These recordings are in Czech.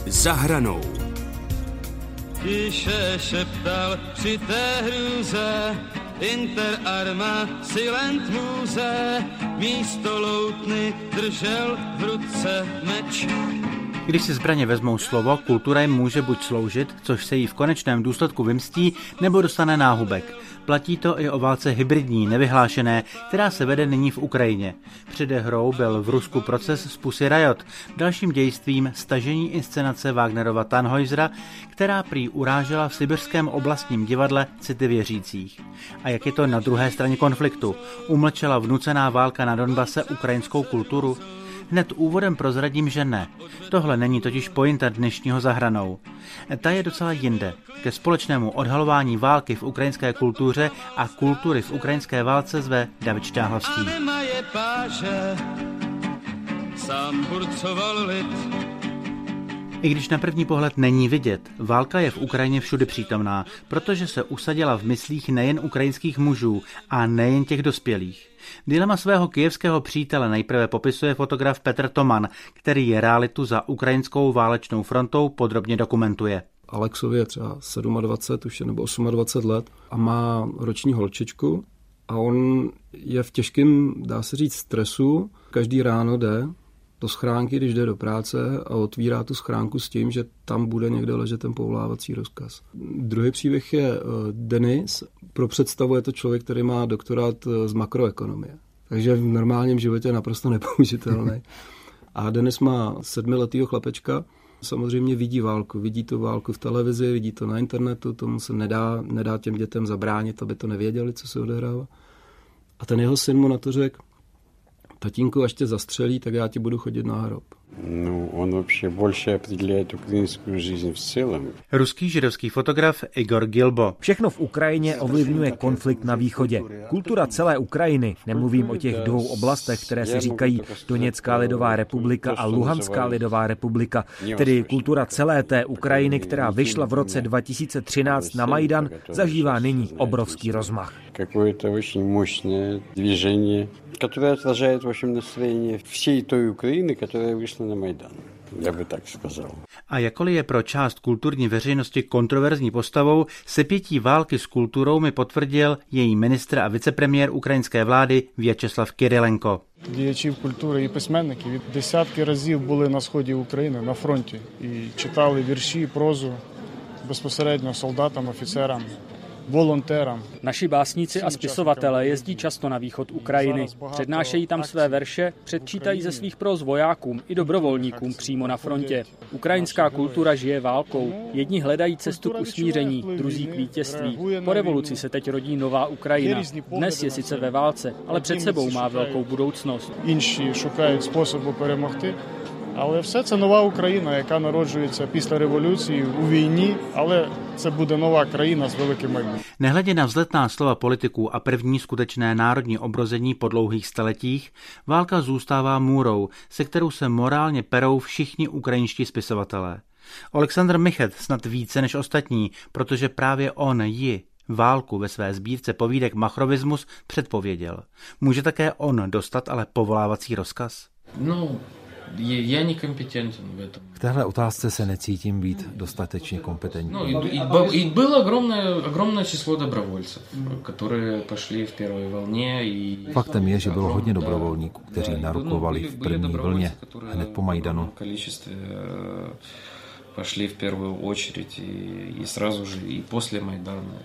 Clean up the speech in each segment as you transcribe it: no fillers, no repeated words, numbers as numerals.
Za hranou. Tiše šeptal při té hruze, inter arma silent muze, místo loutny držel v ruce meč. Když si zbraně vezmou slovo, kultura jim může buď sloužit, což se jí v konečném důsledku vymstí, nebo dostane náhubek. Platí to i o válce hybridní, nevyhlášené, která se vede nyní v Ukrajině. Předehrou byl v Rusku proces z Pussy Riot, dalším dějstvím stažení inscenace Wagnerova Tannhäusera, která prý urážela v sibirském oblastním divadle city věřících. A jak je to na druhé straně konfliktu? Umlčela vnucená válka na Donbase ukrajinskou kulturu? Hned úvodem prozradím, že ne. Tohle není totiž pointa dnešního Za hranou. Ta je docela jinde. Ke společnému odhalování války v ukrajinské kultuře a kultury v ukrajinské válce zve David Štáhlavský. I když na první pohled není vidět, válka je v Ukrajině všude přítomná, protože se usadila v myslích nejen ukrajinských mužů a nejen těch dospělých. Dilema svého kyjevského přítele nejprve popisuje fotograf Petr Toman, který je realitu za ukrajinskou válečnou frontou podrobně dokumentuje. Alexovi je třeba 27 už nebo 28 let a má roční holčičku a on je v těžkém, dá se říct, stresu. Každý ráno jde do schránky, když jde do práce a otvírá tu schránku s tím, že tam bude někde ležet ten povolávací rozkaz. Druhý příběh je Denis. Pro představu je to člověk, který má doktorát z makroekonomie. Takže v normálním životě je naprosto nepoužitelný. A Denis má 7letýho chlapečka, samozřejmě vidí válku. Vidí tu válku v televizi, vidí to na internetu, tomu se nedá těm dětem zabránit, aby to nevěděli, co se odehrává. A ten jeho syn mu na to řekl: tatínku, až tě zastřelí, tak já ti budu chodit na hrob. No, on вообще больше определяет украинскую жизнь в целом. Ruský židovský fotograf Igor Gilbo. Všechno v Ukrajině ovlivňuje konflikt na východě. Kultura celé Ukrajiny, nemluvím o těch dvou oblastech, které se říkají Doněcká lidová republika a Luhanská lidová republika, tedy kultura celé té Ukrajiny, která vyšla v roce 2013 na Majdan, zažívá nyní obrovský rozmach. Какое-то очень мощное движение, которое отражает, в общем, настроение всей той Украины, которая вышла на Майдан. Já bych tak сказал. A jakkoliv je pro část kulturní veřejnosti kontroverzní postavou, sepětí války s kulturou mi potvrdil její ministr a vicepremiér ukrajinské vlády V'ячеслав Кириленко. Діячів культури і письменники десятки разів були на сході України, на фронті, і читали вірші, прозу безпосередньо солдатам, офіцерам, volontérám. Naši básníci a spisovatelé jezdí často na východ Ukrajiny. Přednášejí tam své verše, předčítají ze svých próz vojákům i dobrovolníkům přímo na frontě. Ukrajinská kultura žije válkou. Jedni hledají cestu k usmíření, druzí k vítězství. Po revoluci se teď rodí nová Ukrajina. Dnes je sice ve válce, ale před sebou má velkou budoucnost. Інші шукають способу перемогти. Але все це нова Україна, яка народжується після революції у війні, але це буде нова країна з великим майбутнім. Nehledě na vzletná slova politiků a první skutečné národní obrození po dlouhých staletích, válka zůstává můrou, se kterou se morálně perou všichni ukrajinští spisovatelé. Oleksandr Michet snad více než ostatní, protože právě on ji, válku, ve své sbírce povídek Machrovismus předpověděl. Může také on dostat ale povolávací rozkaz? Я некомпетентен в этом. V téhle otázce se necítím být dostatečně kompetentní. И было огромное число добровольцев, которые пошли в первой волне. Faktem je, že bylo hodně dobrovolníků, kteří narukovali v první vlně, hned po Majdanu. Пошли в первую очередь и сразу же и после Майдана.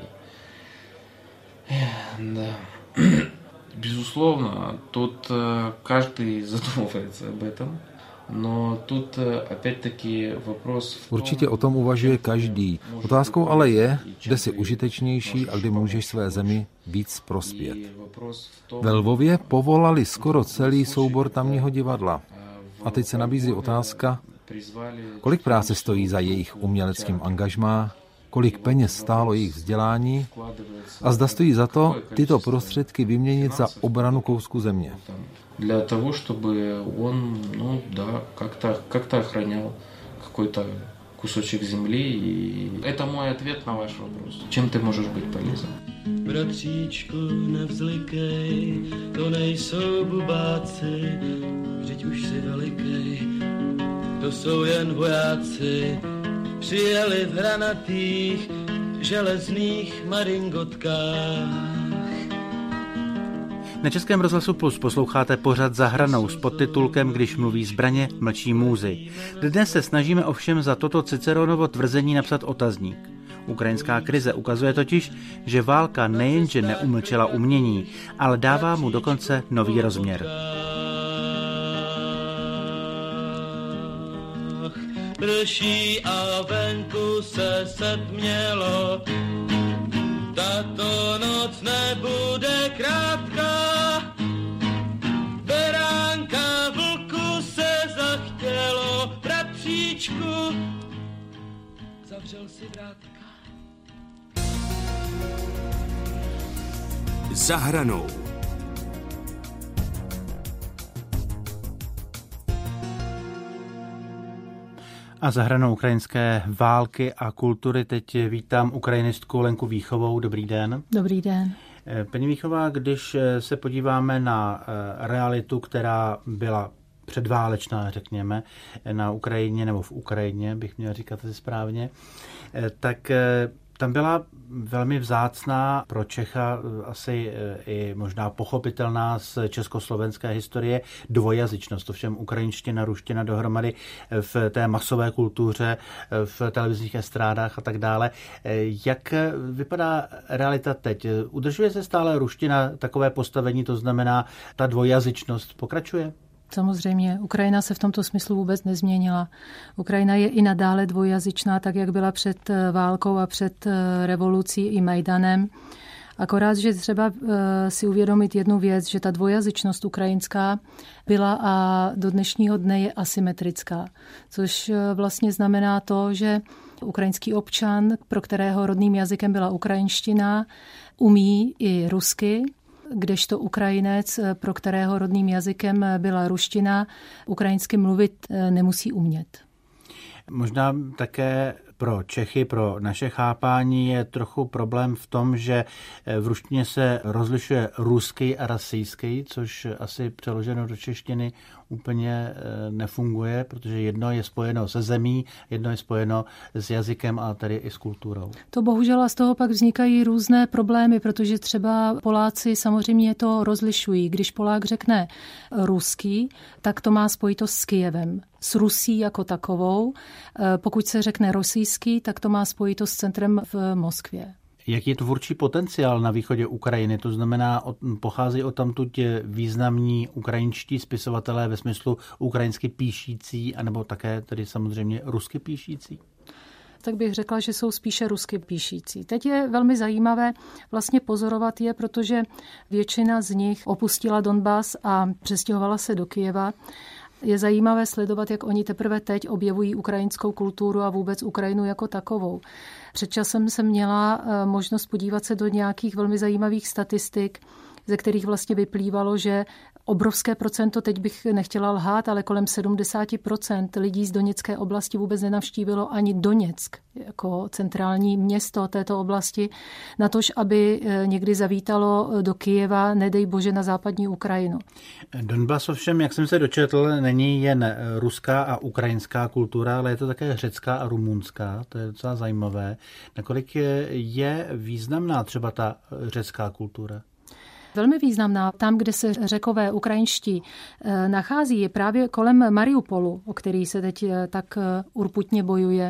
Да. Безусловно, тут каждый задумывается об этом, но тут опять-таки вопрос... Určitě o tom uvažuje každý. Otázkou ale je, kde jsi užitečnější a kdy můžeš své zemi víc prospět. Ve Lvově povolali skoro celý soubor tamního divadla. A teď se nabízí otázka, kolik práce stojí za jejich uměleckým angažmá, kolik peněz stálo jejich vzdělání a zda stojí za to tyto prostředky vyměnit za obranu kousku země. Для того, чтобы он, как-то охранял какой-то кусочек земли. И это мой ответ на ваш вопрос. Чем ты можешь быть полезен? Bratříčku, nevzlikej, to nejsou bubáci, vždyť už si velikej. to jsou jen vojáci, přijeli v hranatých železných maringotkách. Na Českém rozhlasu Plus posloucháte pořad Za hranou s podtitulkem Když mluví zbraně, mlčí můzy. Dnes se snažíme ovšem za toto Ciceronovo tvrzení napsat otazník. Ukrajinská krize ukazuje totiž, že válka nejenže neumlčela umění, ale dává mu dokonce nový rozměr. Prší a venku se setmělo, tato noc nebude krátká. Beránka vlku se zachtělo, bratříčku, zavřel si vrátka. Za hranou. A za hranou ukrajinské války a kultury teď vítám ukrajinistku Lenku Víchovou. Dobrý den. Dobrý den. Paní Víchová, když se podíváme na realitu, která byla předválečná, řekněme, na Ukrajině, nebo v Ukrajině, bych měl říkat asi správně, tak tam byla velmi vzácná pro Čecha, asi i možná pochopitelná z československé historie dvojazyčnost. Ovšem ukrajinština, ruština dohromady v té masové kultuře, v televizních estrádách a tak dále. Jak vypadá realita teď? Udržuje se stále ruština takové postavení, to znamená, ta dvojazyčnost pokračuje? Samozřejmě, Ukrajina se v tomto smyslu vůbec nezměnila. Ukrajina je i nadále dvojjazyčná, tak jak byla před válkou a před revolucí i Majdanem. Akorát, že třeba si uvědomit jednu věc, že ta dvojazyčnost ukrajinská byla a do dnešního dne je asymetrická. Což vlastně znamená to, že ukrajinský občan, pro kterého rodným jazykem byla ukrajinština, umí i rusky, kdežto Ukrajinec, pro kterého rodným jazykem byla ruština, ukrajinsky mluvit nemusí umět. Možná také pro Čechy, pro naše chápání je trochu problém v tom, že v ruštině se rozlišuje ruský a rasijský, což asi přeloženo do češtiny úplně nefunguje, protože jedno je spojeno se zemí, jedno je spojeno s jazykem a tedy i s kulturou. To bohužel a z toho pak vznikají různé problémy, protože třeba Poláci samozřejmě to rozlišují. Když Polák řekne ruský, tak to má spojitost s Kyjevem, s Rusí jako takovou. Pokud se řekne rosijský, tak to má spojitost s centrem v Moskvě. Jaký je tvůrčí potenciál na východě Ukrajiny? To znamená, pochází odtamtud významní ukrajinští spisovatelé ve smyslu ukrajinsky píšící, anebo také tedy samozřejmě rusky píšící? Tak bych řekla, že jsou spíše rusky píšící. Teď je velmi zajímavé vlastně pozorovat je, protože většina z nich opustila Donbas a přestěhovala se do Kyjeva. Je zajímavé sledovat, jak oni teprve teď objevují ukrajinskou kulturu a vůbec Ukrajinu jako takovou. Před časem jsem měla možnost podívat se do nějakých velmi zajímavých statistik, ze kterých vlastně vyplývalo, že obrovské procento, teď bych nechtěla lhát, ale kolem 70% lidí z Doněcké oblasti vůbec nenavštívilo ani Doněck jako centrální město této oblasti, natož aby někdy zavítalo do Kyjeva, nedej bože, na západní Ukrajinu. Donbas ovšem, jak jsem se dočetl, není jen ruská a ukrajinská kultura, ale je to také řecká a rumunská. To je docela zajímavé. Nakolik je významná třeba ta řecká kultura? Velmi významná. Tam, kde se Řekové ukrajinští nachází, je právě kolem Mariupolu, o který se teď tak urputně bojuje.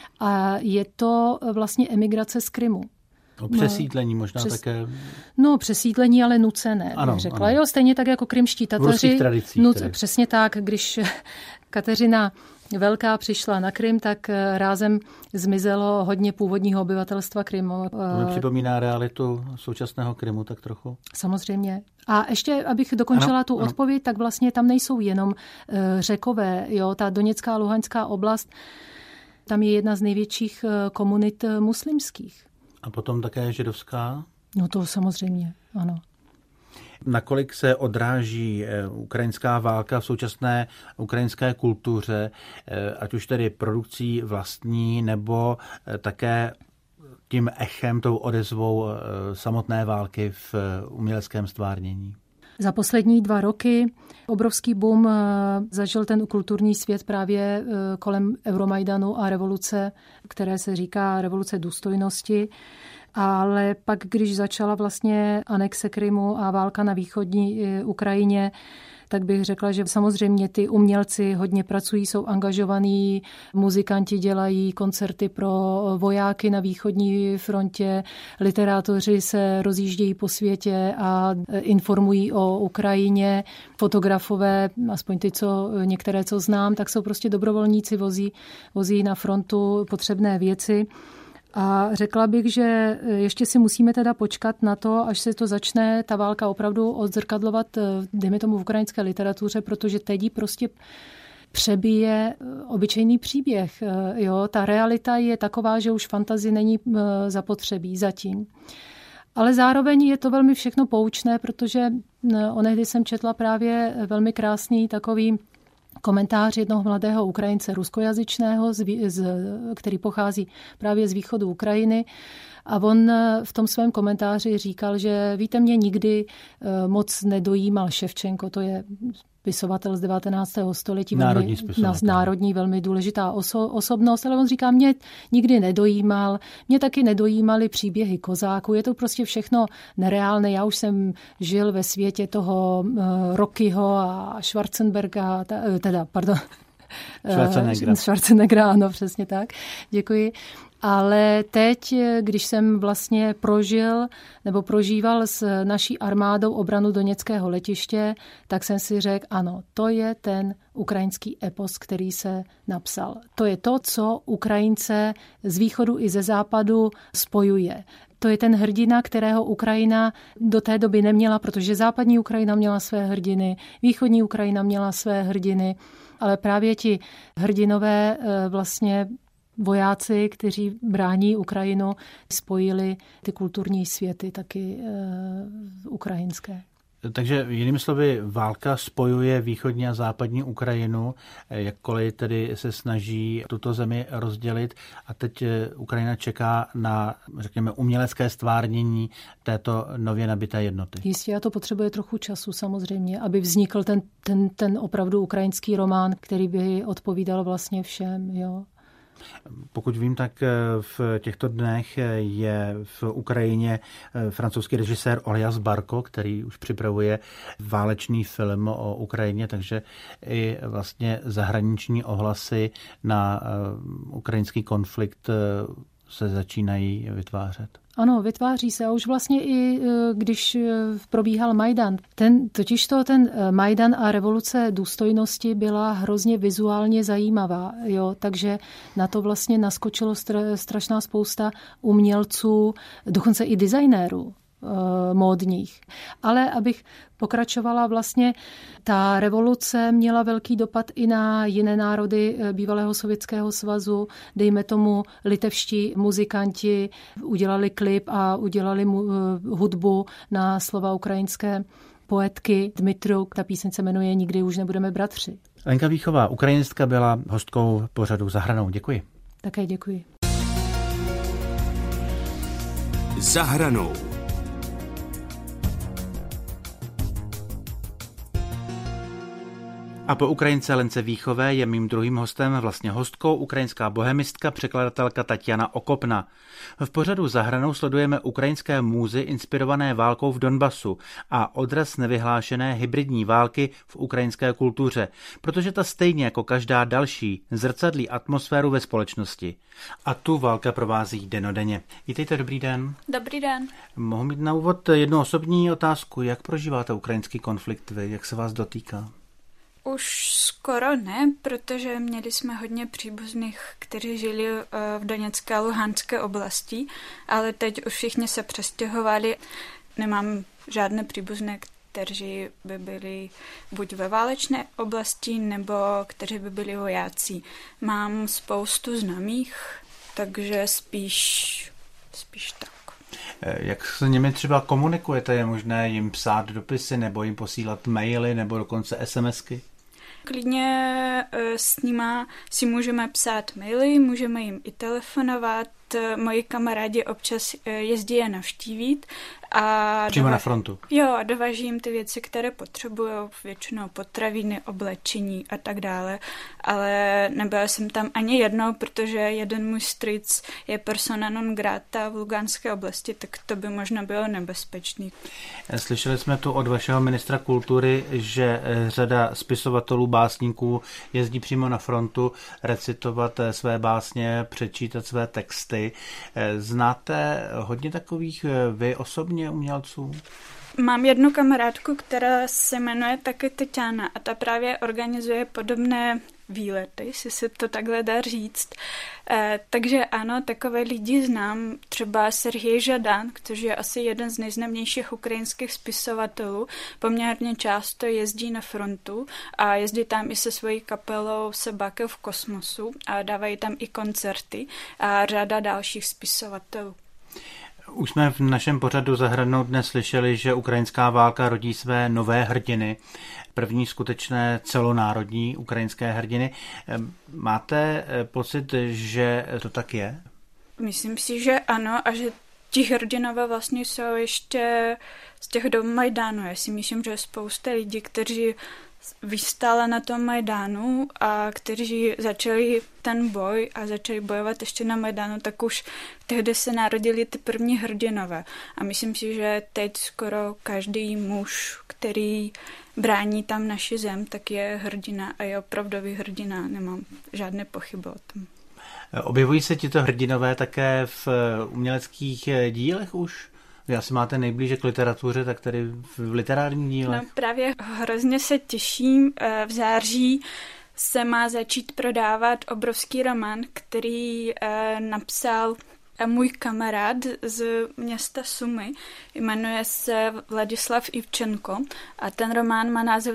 A je to vlastně emigrace z Krymu. Přesídlení možná také. No, přesídlení, ale nucené, ano, bych řekla. Ano. Jo, stejně tak jako krymští Tataři. V ruských tradicích. Přesně tak, když Kateřina Velká přišla na Krym, tak rázem zmizelo hodně původního obyvatelstva Krymu. To mi připomíná realitu současného Krymu tak trochu. Samozřejmě. A ještě, abych dokončila tu odpověď, tak vlastně tam nejsou jenom Řekové, jo, ta Doněcká a Luhanská oblast, tam je jedna z největších komunit muslimských. A potom také židovská? No to samozřejmě, ano. Nakolik se odráží ukrajinská válka v současné ukrajinské kultuře, ať už tedy produkcí vlastní, nebo také tím echem, tou odezvou samotné války v uměleckém stvárnění? Za poslední 2 roky obrovský boom zažil ten kulturní svět právě kolem Euromajdanu a revoluce, které se říká revoluce důstojnosti. Ale pak, když začala vlastně anexe Krymu a válka na východní Ukrajině, tak bych řekla, že samozřejmě ty umělci hodně pracují, jsou angažovaní, muzikanti dělají koncerty pro vojáky na východní frontě, literátoři se rozjíždějí po světě a informují o Ukrajině, fotografové, aspoň ty, některé, co znám, tak jsou prostě dobrovolníci, vozí na frontu potřebné věci. A řekla bych, že ještě si musíme teda počkat na to, až se to začne ta válka opravdu odzrkadlovat, dejme tomu v ukrajinské literatuře, protože teď prostě přebije obyčejný příběh. Jo? Ta realita je taková, že už fantazie není zapotřebí zatím. Ale zároveň je to velmi všechno poučné, protože onehdy jsem četla právě velmi krásný takový komentář jednoho mladého Ukrajince ruskojazyčného, který pochází právě z východu Ukrajiny. A on v tom svém komentáři říkal, že víte, mě nikdy moc nedojímal Ševčenko, to je spisovatel z 19. století, národní velmi důležitá osobnost, ale on říká, mě nikdy nedojímal, mě taky nedojímaly příběhy kozáků, je to prostě všechno nereálné, já už jsem žil ve světě toho Rockyho a Schwarzenberga, Schwarzeneggera, ano, přesně tak, děkuji. Ale teď, když jsem vlastně prožíval s naší armádou obranu Doněckého letiště, tak jsem si řekl, ano, to je ten ukrajinský epos, který se napsal. To je to, co Ukrajince z východu i ze západu spojuje. To je ten hrdina, kterého Ukrajina do té doby neměla, protože západní Ukrajina měla své hrdiny, východní Ukrajina měla své hrdiny, ale právě ti hrdinové vlastně vojáci, kteří brání Ukrajinu, spojili ty kulturní světy taky ukrajinské. Takže jinými slovy, válka spojuje východní a západní Ukrajinu, jakkoliv tedy se snaží tuto zemi rozdělit a teď Ukrajina čeká na, řekněme, umělecké stvárnění této nově nabité jednoty. Jistě, a to potřebuje trochu času samozřejmě, aby vznikl ten opravdu ukrajinský román, který by odpovídal vlastně všem, jo. Pokud vím, tak v těchto dnech je v Ukrajině francouzský režisér Olias Barko, který už připravuje válečný film o Ukrajině, takže i vlastně zahraniční ohlasy na ukrajinský konflikt se začínají vytvářet. Ano, vytváří se a už vlastně i když probíhal Majdan. Ten Majdan a revoluce důstojnosti byla hrozně vizuálně zajímavá, jo, takže na to vlastně naskočilo strašná spousta umělců, dokonce i designérů módních. Ale abych pokračovala, vlastně ta revoluce měla velký dopad i na jiné národy bývalého Sovětského svazu. Dejme tomu, litevští muzikanti udělali klip a udělali hudbu na slova ukrajinské poetky Dmitru. Ta píseň se jmenuje Nikdy už nebudeme bratři. Lenka Víchová, ukrajinistka, byla hostkou pořadu Za hranou. Děkuji. Také děkuji. Za hranou. A po Ukrajince Lence Víchové je mým druhým hostem, vlastně hostkou, ukrajinská bohemistka, překladatelka Tatiana Okopna. V pořadu Za hranou sledujeme ukrajinské múzy inspirované válkou v Donbasu a odraz nevyhlášené hybridní války v ukrajinské kultuře, protože ta stejně jako každá další zrcadlí atmosféru ve společnosti. A tu válka provází dennodenně. Vítejte, dobrý den. Dobrý den. Mohu mít na úvod jednu osobní otázku. Jak prožíváte ukrajinský konflikt vy? Jak se vás dotýká? Už skoro ne, protože měli jsme hodně příbuzných, kteří žili v Doněcké a Luhanské oblasti, ale teď už všichni se přestěhovali. Nemám žádné příbuzné, kteří by byli buď ve válečné oblasti, nebo kteří by byli vojáci. Mám spoustu známých, takže spíš tak. Jak s nimi třeba komunikujete? Je možné jim psát dopisy, nebo jim posílat maily, nebo dokonce SMSky? Klidně s nima si můžeme psát maily, můžeme jim i telefonovat, moji kamarádi občas jezdí je navštívit. A přímo na frontu. Jo, a dováží jim ty věci, které potřebují, většinou potraviny, oblečení a tak dále. Ale nebyla jsem tam ani jednou, protože jeden můj strýc je persona non grata v Luganské oblasti, tak to by možná bylo nebezpečný. Slyšeli jsme tu od vašeho ministra kultury, že řada spisovatelů, básníků jezdí přímo na frontu recitovat své básně, přečítat své texty. Znáte hodně takových vy osobně umělců? Mám jednu kamarádku, která se jmenuje taky Tatiana a ta právě organizuje podobné výlety, jestli se to takhle dá říct. Takže ano, takové lidi znám, třeba Serhej Žadan, který je asi jeden z nejznámějších ukrajinských spisovatelů, poměrně často jezdí na frontu a jezdí tam i se svojí kapelou Sebáky v kosmosu a dávají tam i koncerty a řada dalších spisovatelů. Už jsme v našem pořadu Za hranou dnes slyšeli, že ukrajinská válka rodí své nové hrdiny, první skutečné celonárodní ukrajinské hrdiny. Máte pocit, že to tak je? Myslím si, že ano a že ti hrdinové vlastně jsou ještě z těch dob Majdánu. Já si myslím, že je spousta lidí, kteří vystála na tom Majdánu a kteří začali ten boj a začali bojovat ještě na Majdánu, tak už tehdy se narodili ty první hrdinové. A myslím si, že teď skoro každý muž, který brání tam naši zem, tak je hrdina a je opravdový hrdina. Nemám žádné pochyby o tom. Objevují se tito hrdinové také v uměleckých dílech už? Vy asi máte nejblíže k literatuře, tak tady v literárním díle. No právě hrozně se těším. V září se má začít prodávat obrovský román, který napsal můj kamarád z města Sumy. Jmenuje se Vladislav Ivčenko a ten román má název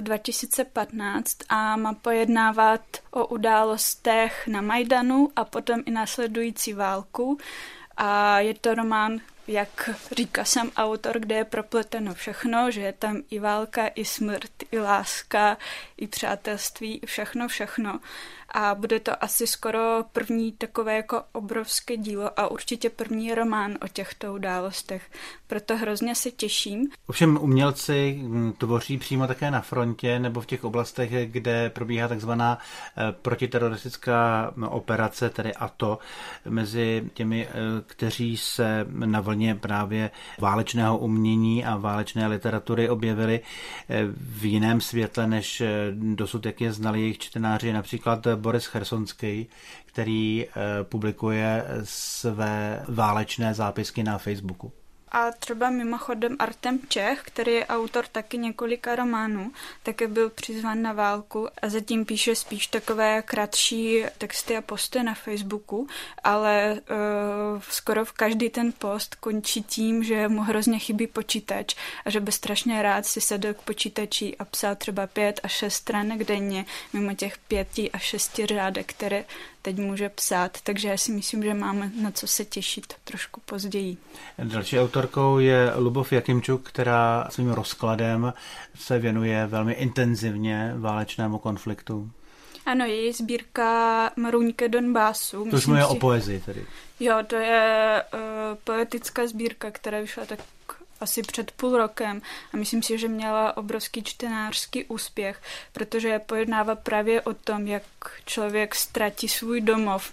2015 a má pojednávat o událostech na Majdanu a potom i následující válku. A je to román, jak říká sám autor, kde je propleteno všechno, že je tam i válka, i smrt, i láska, i přátelství, i všechno. A bude to asi skoro první takové jako obrovské dílo a určitě první román o těchto událostech. Proto hrozně se těším. Ovšem umělci tvoří přímo také na frontě nebo v těch oblastech, kde probíhá takzvaná protiteroristická operace, tedy ATO, mezi těmi, kteří se na vlně právě válečného umění a válečné literatury objevili v jiném světle, než dosud, jak je znali jejich čtenáři, například Boris Chersonský, který publikuje své válečné zápisky na Facebooku. A třeba mimochodem Artem Čech, který je autor taky několika románů, také byl přizván na válku a zatím píše spíš takové kratší texty a posty na Facebooku, ale skoro v každý ten post končí tím, že mu hrozně chybí počítač a že by strašně rád si sedl k počítači a psal třeba 5 až 6 stránek denně, mimo těch 5 až 6 řádek, které teď může psát, takže já si myslím, že máme na co se těšit trošku později. Další autorkou je Lubov Jakimčuk, která svým rozkladem se věnuje velmi intenzivně válečnému konfliktu. Ano, její sbírka Maruňky Donbasu. To už mluví o poezii tedy. Jo, to je poetická sbírka, která vyšla tak asi před půl rokem a myslím si, že měla obrovský čtenářský úspěch, protože pojednává právě o tom, jak člověk ztratí svůj domov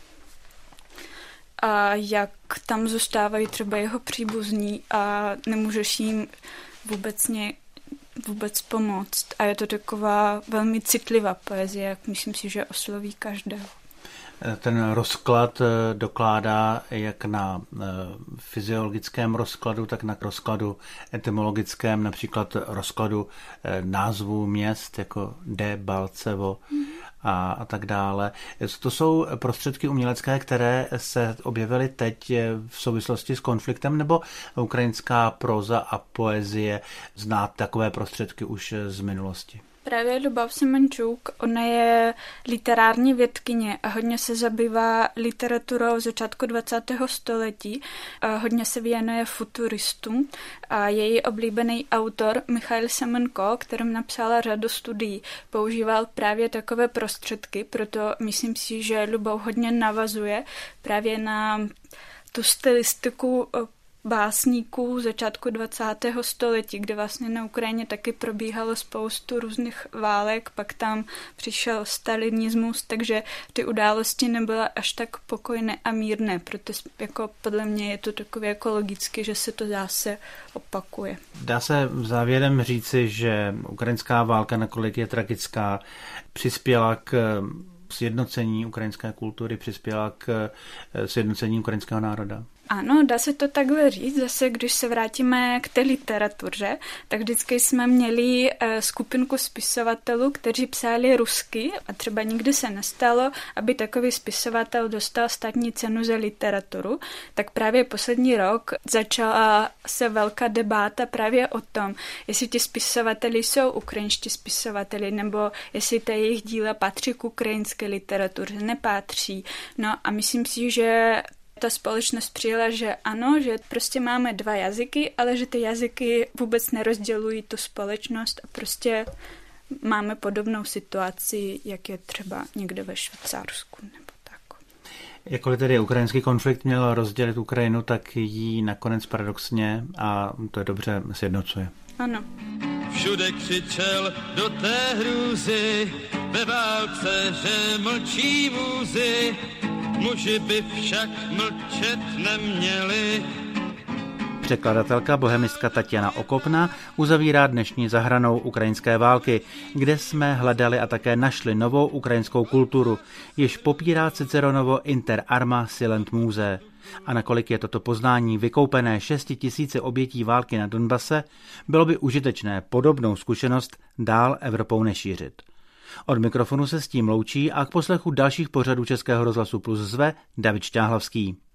a jak tam zůstávají třeba jeho příbuzní a nemůžeš jim vůbec pomoct. A je to taková velmi citlivá poezie, jak myslím si, že osloví každého. Ten rozklad dokládá jak na fyziologickém rozkladu, tak na rozkladu etymologickém, například rozkladu názvů měst jako Debalcevo a tak dále. To jsou prostředky umělecké, které se objevily teď v souvislosti s konfliktem, nebo ukrajinská próza a poezie zná takové prostředky už z minulosti? Právě Lubov Semenčuk, ona je literární vědkyně a hodně se zabývá literaturou začátku 20. století. A hodně se věnuje futuristům a její oblíbený autor Michail Semenko, kterým napsala řadu studií, používal právě takové prostředky, proto myslím si, že Lubov hodně navazuje právě na tu stylistiku básníků začátku 20. století, kde vlastně na Ukrajině taky probíhalo spoustu různých válek, pak tam přišel stalinismus, takže ty události nebyly až tak pokojné a mírné, proto jako podle mě je to takové jako logicky, že se to zase opakuje. Dá se závěrem říci, že ukrajinská válka, nakolik je tragická, přispěla k sjednocení ukrajinské kultury, přispěla k sjednocení ukrajinského národa? Ano, dá se to takhle říct. Zase, když se vrátíme k té literatuře, tak vždycky jsme měli skupinku spisovatelů, kteří psali rusky a třeba nikdy se nestalo, aby takový spisovatel dostal státní cenu za literaturu. Tak právě poslední rok začala se velká debata právě o tom, jestli ti spisovateli jsou ukrajinští spisovateli, nebo jestli ta jejich díla patří k ukrajinské literatuře, nepatří. No a myslím si, že ta společnost přijela, že ano, že prostě máme dva jazyky, ale že ty jazyky vůbec nerozdělují tu společnost a prostě máme podobnou situaci, jak je třeba někde ve Švýcarsku nebo tak. Jakkoliv tedy ukrajinský konflikt měl rozdělit Ukrajinu, tak ji nakonec paradoxně, a to je dobře, sjednocuje. Ano. Všude křičel do té hrůzy, ve válce, že mlčí vůzy, muži by však mlčet neměli. Překladatelka bohemistka Tatiana Okopna uzavírá dnešní Za hranou ukrajinské války, kde jsme hledali a také našli novou ukrajinskou kulturu, jež popírá Ciceronovo inter arma silent muse. A nakolik je toto poznání vykoupené 6 000 obětí války na Donbase, bylo by užitečné podobnou zkušenost dál Evropou nešířit. Od mikrofonu se s tím loučí a k poslechu dalších pořadů Českého rozhlasu Plus zve David Šťáhlavský.